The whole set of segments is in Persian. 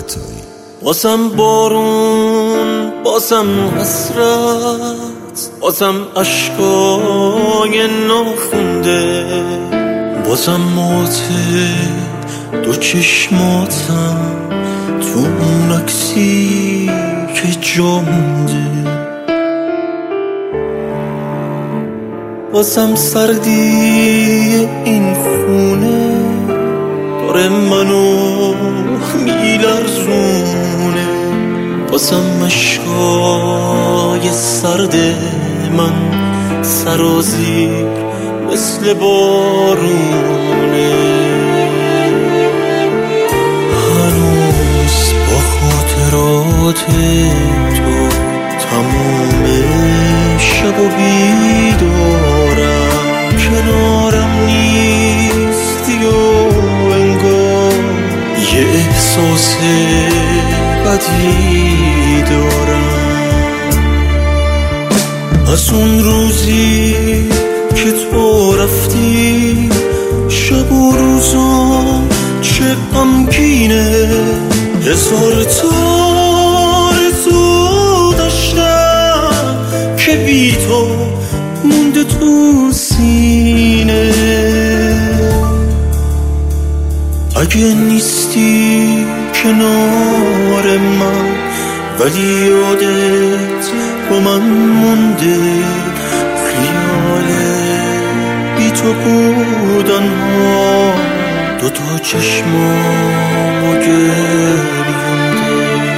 عطایی. بازم بارون، بازم حسرت، بازم اشکای ناخونده، بازم موت دو چشماتم تو اون عکسی که جا مونده، بازم سردی این خونه داره منو میلرزونه، بازم اشکای سرد من سرازیر مثل بارونه، هنوز با خاطرات تو تموم شب و بیدارم، کنارم نیستی و انگار یه احساس بدی دارم. از اون روزی که تو رفتی شب و روزا چه غمگینه، هزار تا آرزو داشتم که بی تو مونده تو سینه، اگه نیستی کنار من ولی یادت با من مونده، خیال بی تو بودن ها دوتا چشمامو گریونده.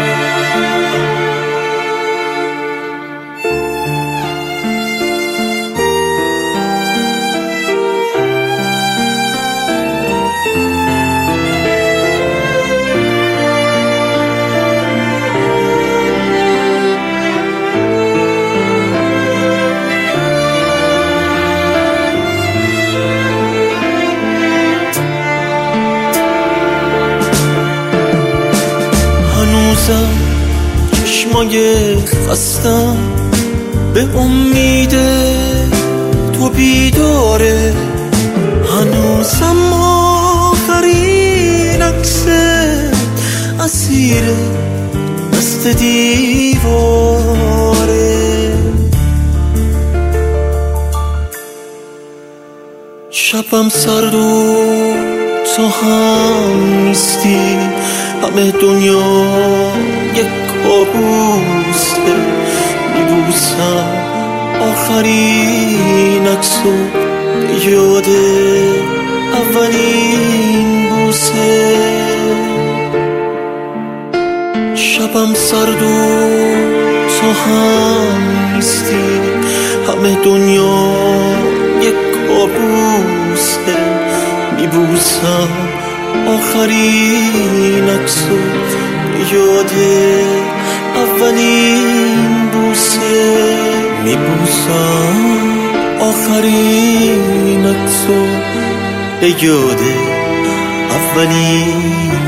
چشمای خستم به امید تو بیداره، هنوزم آخرین عکس اسیر دست دیواره، شبم سرد و تو هم نیستی، همه دنیا یک کابوسه، میبوسم آخرین عکسو به یاد اولین بوسه، شبم سرد و تو هم نیستی، همه دنیا یک کابوسه، میبوسم آخرین عکسو به یاد اولین بوسه، میبوسم آخرین عکسو به یاد اولین